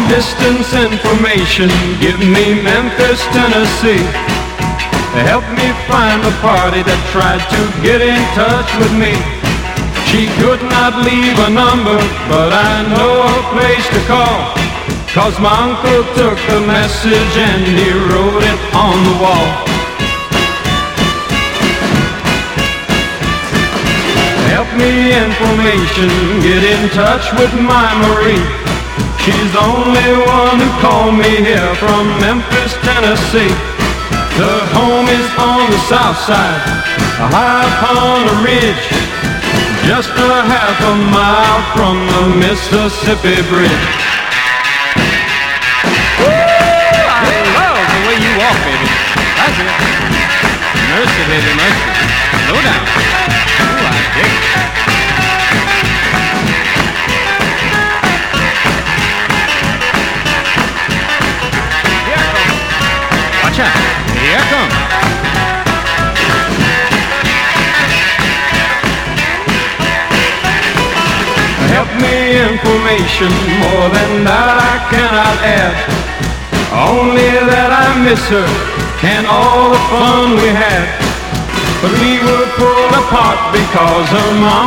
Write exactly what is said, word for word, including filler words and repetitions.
distance information, give me Memphis, Tennessee. Help me find the party that tried to get in touch with me. She could not leave a number, but I know a place to call, 'cause my uncle took the message and he wrote it on the wall. Help me information, get in touch with my Marie. She's the only one who called me here from Memphis, Tennessee. Her home is on the south side, high upon a ridge, just a half a mile from the Mississippi Bridge. Woo! I love the way you walk, baby. That's it. Mercy, baby, mercy. Slow down. Ooh, I dig it. Here I come. Watch out. Here I come. Help me information, more than that I cannot add. Only that I miss her and all the fun we had. But we were pulled apart because her mom